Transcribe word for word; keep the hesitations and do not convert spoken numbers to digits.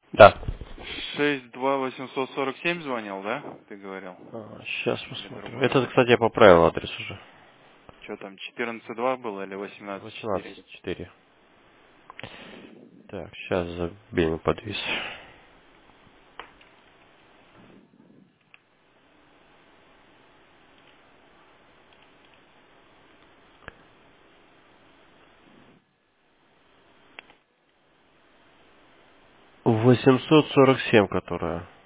Да. шесть два восемьсот сорок семь звонил, да? Ты говорил? Сейчас Или посмотрим. другой? Это, кстати, я поправил адрес уже. Что там, четырнадцать два было или восемнадцать четыре? восемнадцать четыре. Так, сейчас забей подвис. восемьсот сорок семь, которая.